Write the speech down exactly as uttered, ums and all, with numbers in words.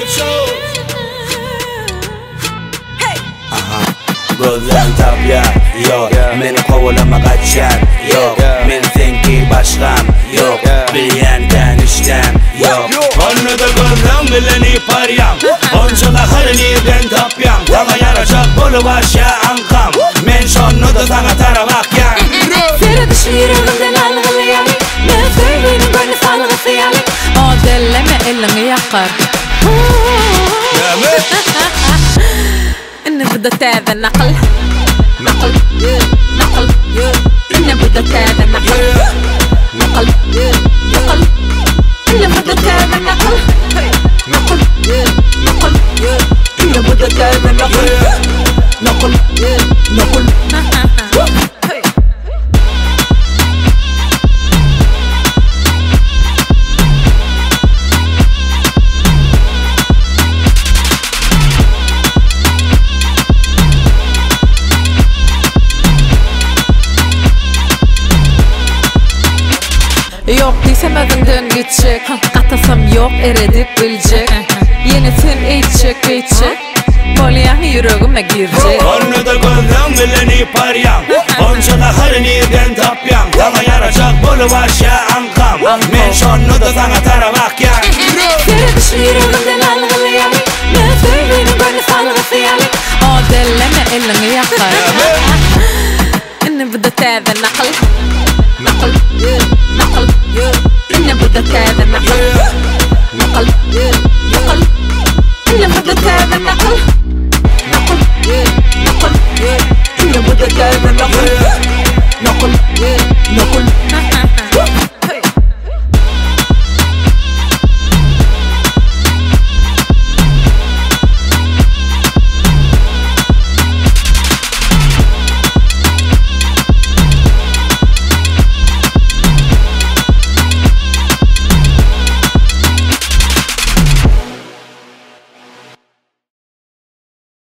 Gözden tapya yok, meni kovulamagatcan yok, men senki başkam yok, bilýän işten yok. Onu da gözden bileni paryam, onçala hariniýden tapyam, taga yarajak bolup aşa ankam, men şonu da sana tarabakyan. Seni dışı yüreğimden algılayan, men söyleyinin gönlü salgısayan, o delleme elini yakar. إني بدي تاذا نقل نقل نقل إني بدي تاذا نقل نقل نقل إني بدي تاذا نقل نقل نقل إني بدي تاذا نقل نقل نقل Yok diysem özünden gitçek, katasam yok eredip bilecek. Yenesin eğitçek eğitçek, bolýany yüreğime girecek. Onu da gözden bileni paryam, onçala hariniýden tapyam, taga yarajak bolup aşa ankam, men şonu da sana tarabakyan. Seni dışı yüreğimden algılayan, men söyleyinin gönlü salgısayan, o delleme elini yakar. إني بدي تاذا نقل